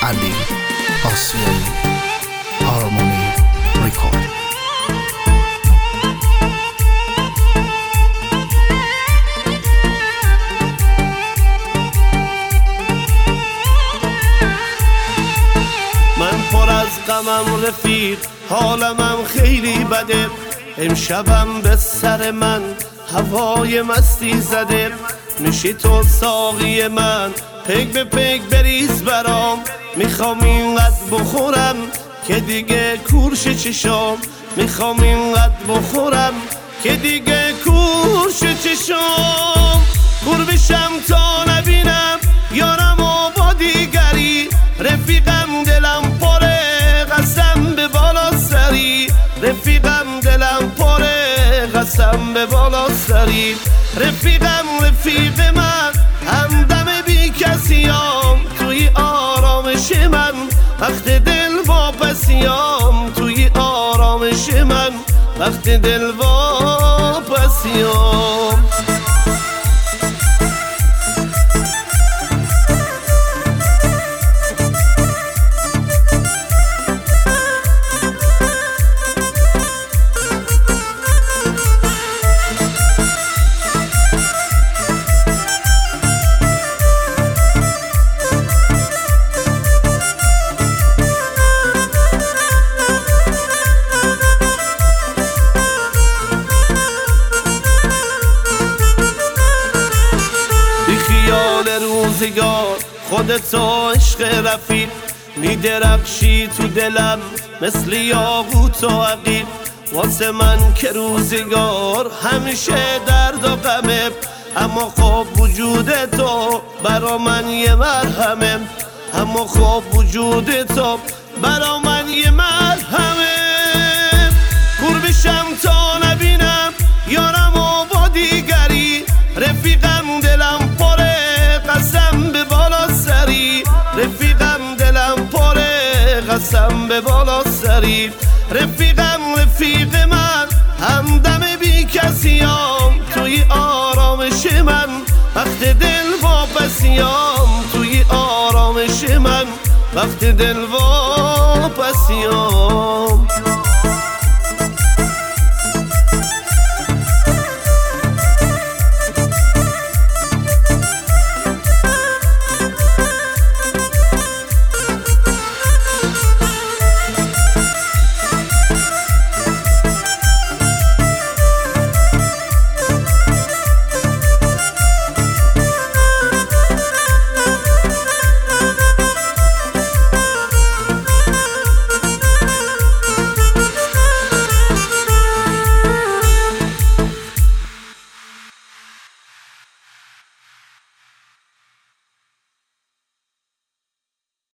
علی آسیایی هارمونی ریکورد. من پر از غمم رفیق، حالمم خیلی بده، امشبم به سر من هوای مستی زده. میشی تو ساقی من، پیک به پیک بریز برام، میخوام اینقدر بخورم که دیگه کورش چشام، میخوام اینقدر بخورم که دیگه کورش چشام. کور بشم تا نبینم یارم و با دیگری، رفیقم دلم پره قسم به بالا سری، رفیقم دلم پره قسم به بالا سری. رفیقم رفیق من، همدم بی کسیام، توی آرامش من وقت دل واپسیام، توی آرامش من وقت دل واپسیام. روزگار خودتو عشق رفیق، میدرخشی تو دلم مثل یاقوت و عقیق. واسه من که روزگار همیشه درد و غمه، اما خب وجود تو برا من یه مرهمه، اما خب وجود تو برا من یه مرهمه. کور بشم تا نبینم یارم و با دیگری، رفیقم دلم پره قسم به بالا سری، رفیقم دلم پره قسم به بالا سری. رفیقم رفیق من، همدم بی کسیام، توی آرامش من وقت دل واپسیام، توی آرامش من وقت دل واپسیام.